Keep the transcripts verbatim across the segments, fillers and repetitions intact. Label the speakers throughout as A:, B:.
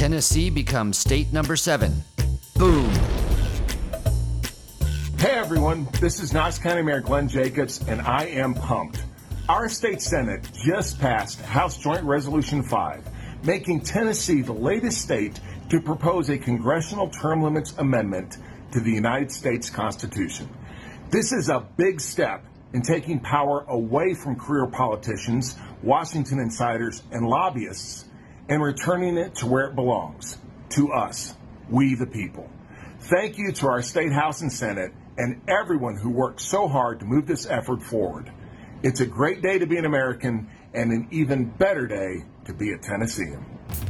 A: Tennessee becomes state number seven. Boom.
B: Hey everyone, this is Knox County Mayor Glenn Jacobs, and I am pumped. Our state Senate just passed House Joint Resolution five, making Tennessee the latest state to propose a congressional term limits amendment to the United States Constitution. This is a big step in taking power away from career politicians, Washington insiders, and lobbyists, and returning it to where it belongs, to us, we the people. Thank you to our State House and Senate and everyone who worked so hard to move this effort forward. It's a great day to be an American and an even better day to be a Tennessean.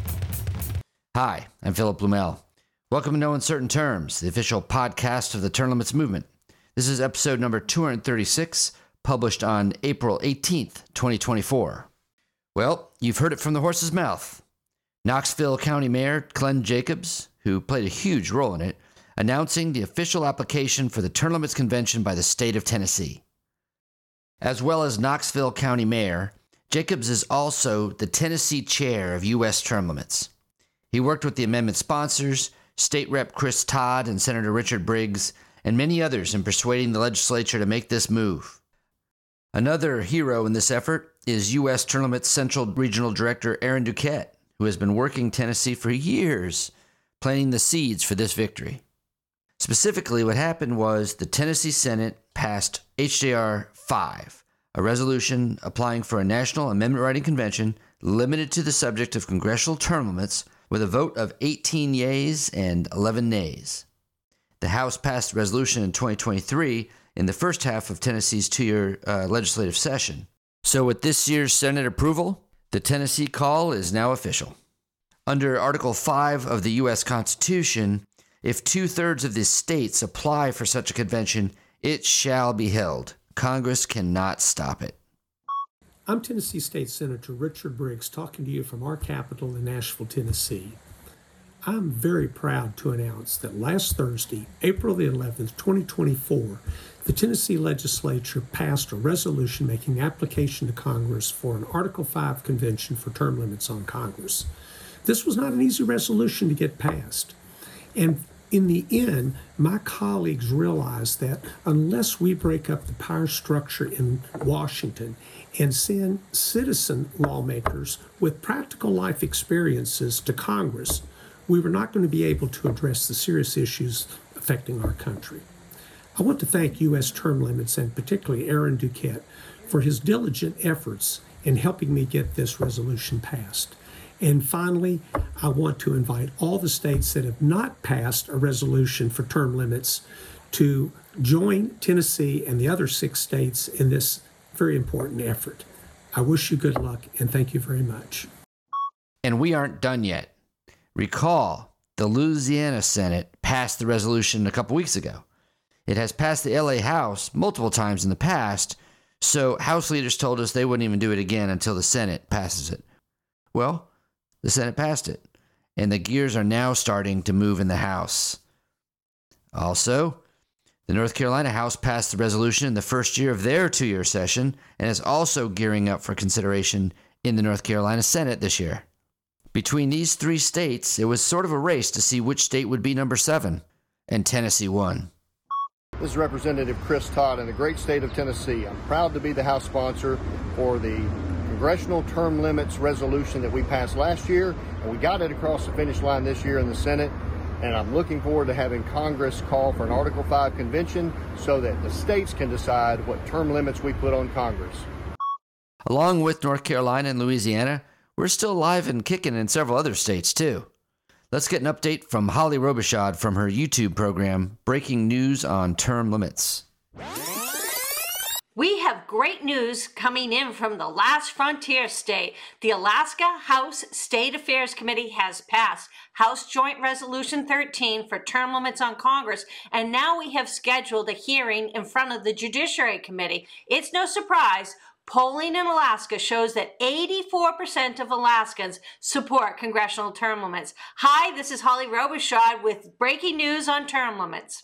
A: Hi, I'm Philip Blumel. Welcome to No Uncertain Terms, the official podcast of the Term Limits Movement. This is episode number two hundred thirty-six, published on April eighteenth, twenty twenty-four. Well, you've heard it from the horse's mouth. Knoxville County Mayor Glenn Jacobs, who played a huge role in it, announcing the official application for the Term Limits Convention by the state of Tennessee. As well as Knoxville County Mayor, Jacobs is also the Tennessee chair of U S Term Limits. He worked with the amendment sponsors, State Representative Chris Todd and Senator Richard Briggs, and many others in persuading the legislature to make this move. Another hero in this effort is U S Term Limits Central Regional Director Aaron Duquette, who has been working Tennessee for years, planting the seeds for this victory. Specifically, what happened was the Tennessee Senate passed H J R five, a resolution applying for a national amendment writing convention limited to the subject of congressional term limits with a vote of eighteen yeas and eleven nays. The House passed the resolution in twenty twenty-three in the first half of Tennessee's two-year uh, legislative session. So with this year's Senate approval, the Tennessee call is now official. Under Article five of the U S Constitution, if two-thirds of the states apply for such a convention, it shall be held. Congress cannot stop it.
C: I'm Tennessee State Senator Richard Briggs talking to you from our capital in Nashville, Tennessee. I'm very proud to announce that last Thursday, April the eleventh, twenty twenty-four, the Tennessee legislature passed a resolution making application to Congress for an Article five convention for term limits on Congress. This was not an easy resolution to get passed. And in the end, my colleagues realized that unless we break up the power structure in Washington and send citizen lawmakers with practical life experiences to Congress, we were not going to be able to address the serious issues affecting our country. I want to thank U S Term Limits and particularly Aaron Duquette for his diligent efforts in helping me get this resolution passed. And finally, I want to invite all the states that have not passed a resolution for term limits to join Tennessee and the other six states in this very important effort. I wish you good luck and thank you very much.
A: And we aren't done yet. Recall, the Louisiana Senate passed the resolution a couple weeks ago. It has passed the L A House multiple times in the past, so House leaders told us they wouldn't even do it again until the Senate passes it. Well, the Senate passed it, and the gears are now starting to move in the House. Also, the North Carolina House passed the resolution in the first year of their two-year session and is also gearing up for consideration in the North Carolina Senate this year. Between these three states, it was sort of a race to see which state would be number seven, and Tennessee won.
D: This is Representative Chris Todd in the great state of Tennessee. I'm proud to be the House sponsor for the Congressional Term Limits resolution that we passed last year, and we got it across the finish line this year in the Senate, and I'm looking forward to having Congress call for an Article five convention so that the states can decide what term limits we put on Congress.
A: Along with North Carolina and Louisiana, we're still alive and kicking in several other states, too. Let's get an update from Holly Robichaud from her YouTube program, Breaking News on Term Limits.
E: We have great news coming in from the last frontier state. The Alaska House State Affairs Committee has passed House Joint Resolution thirteen for term limits on Congress, and now we have scheduled a hearing in front of the Judiciary Committee. It's no surprise. Polling in Alaska shows that eighty-four percent of Alaskans support congressional term limits. Hi, this is Holly Robichaud with breaking news on term limits.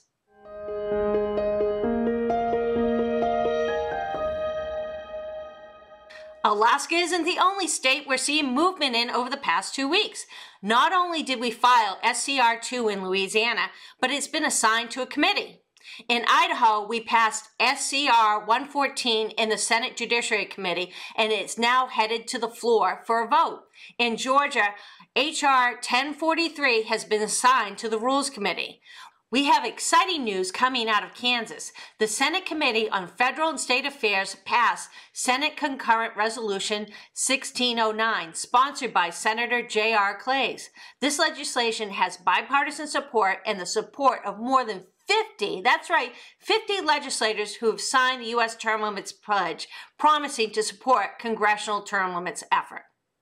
E: Alaska isn't the only state we're seeing movement in over the past two weeks. Not only did we file S C R two in Louisiana, but it's been assigned to a committee. In Idaho, we passed S C R one fourteen in the Senate Judiciary Committee, and it's now headed to the floor for a vote. In Georgia, H R ten forty-three has been assigned to the Rules Committee. We have exciting news coming out of Kansas. The Senate Committee on Federal and State Affairs passed Senate Concurrent Resolution sixteen oh nine, sponsored by Senator J R Clays. This legislation has bipartisan support and the support of more than fifty, that's right, fifty legislators who have signed the U S Term Limits Pledge, promising to support congressional term limits effort.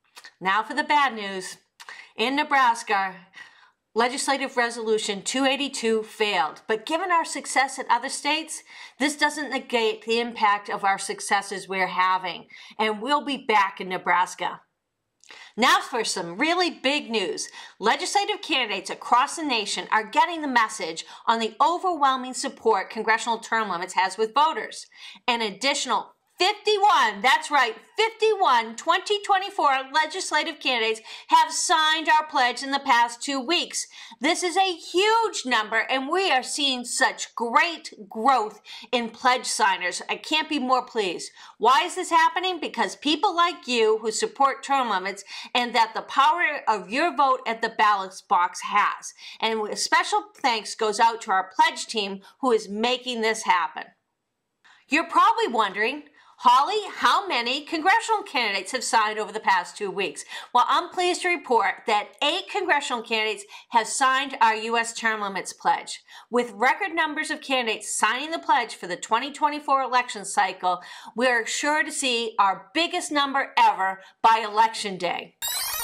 E: Now for the bad news. In Nebraska, Legislative Resolution two eighty-two failed, but given our success in other states, this doesn't negate the impact of our successes we're having, and we'll be back in Nebraska. Now for some really big news. Legislative candidates across the nation are getting the message on the overwhelming support congressional term limits has with voters. An additional fifty-one, that's right, fifty-one twenty twenty-four legislative candidates have signed our pledge in the past two weeks. This is a huge number, and we are seeing such great growth in pledge signers. I can't be more pleased. Why is this happening? Because people like you who support term limits and that the power of your vote at the ballot box has. And a special thanks goes out to our pledge team who is making this happen. You're probably wondering, Holly, how many congressional candidates have signed over the past two weeks? Well, I'm pleased to report that eight congressional candidates have signed our U S Term Limits Pledge. With record numbers of candidates signing the pledge for the twenty twenty-four election cycle, we're sure to see our biggest number ever by Election Day.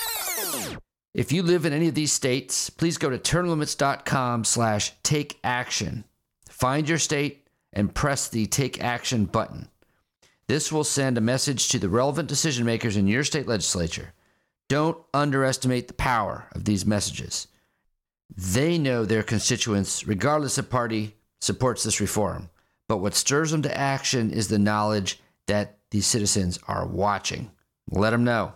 A: If you live in any of these states, please go to termlimits.com slash take action. Find your state and press the Take Action button. This will send a message to the relevant decision makers in your state legislature. Don't underestimate the power of these messages. They know their constituents, regardless of party, supports this reform. But what stirs them to action is the knowledge that these citizens are watching. Let them know.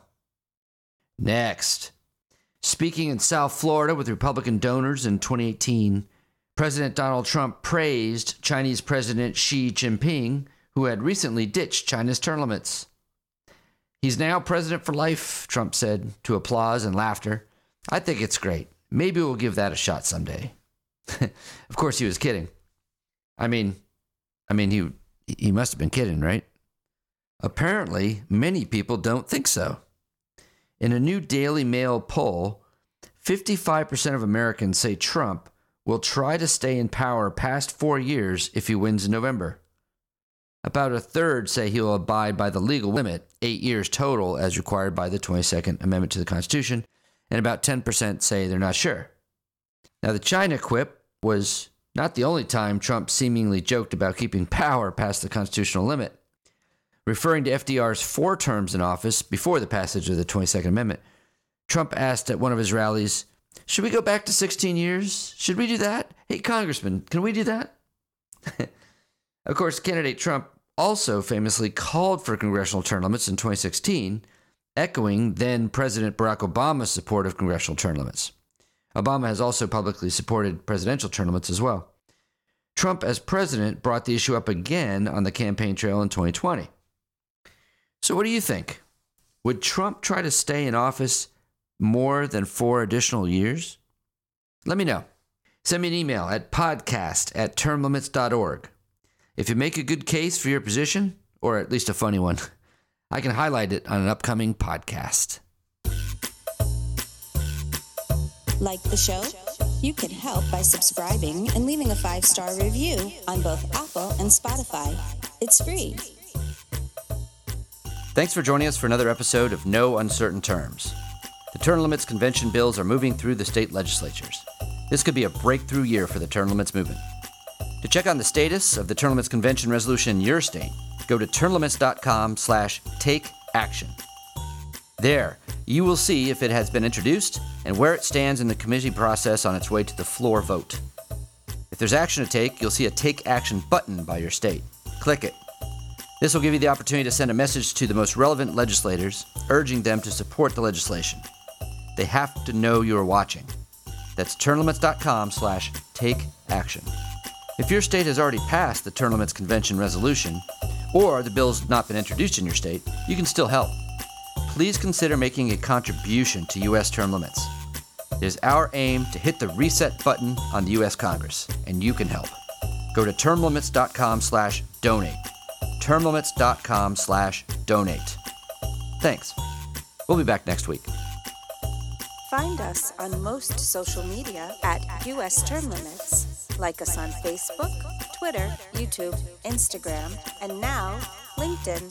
A: Next, speaking in South Florida with Republican donors in twenty eighteen, President Donald Trump praised Chinese President Xi Jinping, who had recently ditched China's term limits. He's now president for life, Trump said, to applause and laughter. I think it's great. Maybe we'll give that a shot someday. Of course, he was kidding. I mean, I mean, he he must have been kidding, right? Apparently, many people don't think so. In a new Daily Mail poll, fifty-five percent of Americans say Trump will try to stay in power past four years if he wins in November. About a third say he will abide by the legal limit, eight years total, as required by the twenty-second Amendment to the Constitution, and about ten percent say they're not sure. Now, the China quip was not the only time Trump seemingly joked about keeping power past the constitutional limit. Referring to F D R's four terms in office before the passage of the twenty-second Amendment, Trump asked at one of his rallies, "Should we go back to sixteen years? Should we do that? Hey, Congressman, can we do that?" Of course, candidate Trump also famously called for congressional term limits in twenty sixteen, echoing then-President Barack Obama's support of congressional term limits. Obama has also publicly supported presidential term limits as well. Trump, as president, brought the issue up again on the campaign trail in twenty twenty. So what do you think? Would Trump try to stay in office more than four additional years? Let me know. Send me an email at podcast at term limits dot org. If you make a good case for your position, or at least a funny one, I can highlight it on an upcoming podcast.
F: Like the show? You can help by subscribing and leaving a five-star review on both Apple and Spotify. It's free.
A: Thanks for joining us for another episode of No Uncertain Terms. The term limits convention bills are moving through the state legislatures. This could be a breakthrough year for the term limits movement. To check on the status of the term limits convention resolution in your state, go to termlimits.com slash take action. There, you will see if it has been introduced and where it stands in the committee process on its way to the floor vote. If there's action to take, you'll see a Take Action button by your state. Click it. This will give you the opportunity to send a message to the most relevant legislators, urging them to support the legislation. They have to know you are watching. That's termlimits.com slash take action. If your state has already passed the Term Limits Convention resolution, or the bill's not been introduced in your state, you can still help. Please consider making a contribution to U S term limits. It is our aim to hit the reset button on the U S Congress, and you can help. Go to termlimits.com slash donate. termlimits.com slash donate. Thanks. We'll be back next week.
F: Find us on most social media at U S Term Limits. Like us on Facebook, Twitter, YouTube, Instagram, and now LinkedIn.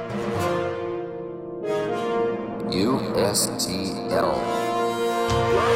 A: U S T L.